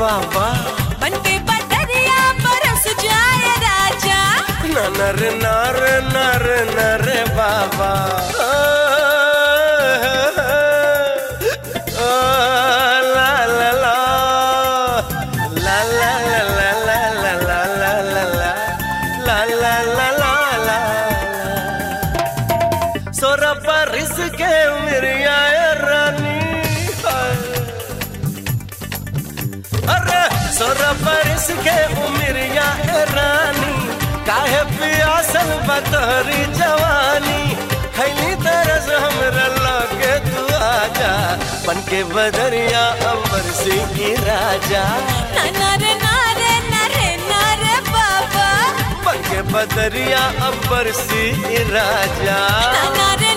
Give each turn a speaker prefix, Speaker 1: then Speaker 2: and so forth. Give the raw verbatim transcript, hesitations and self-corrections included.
Speaker 1: बाबा
Speaker 2: बनके बदरिया बरस जाए राजा
Speaker 1: नर नर नर नर बाबा ला ला ला ला ला ला ला ला ला ला ला ला ला ला सोरा परिस के मिरिया रानी अरे सोरा परिस के उमिरिया रानी काहे पियासल बतहरी जवानी खैली तरस हमरा लगे तू आजा बनके बदरिया अंबर से की राजा
Speaker 2: नारे नारे नारे नारे बाबा
Speaker 1: बनके बदरिया अंबर से राजा
Speaker 2: नारे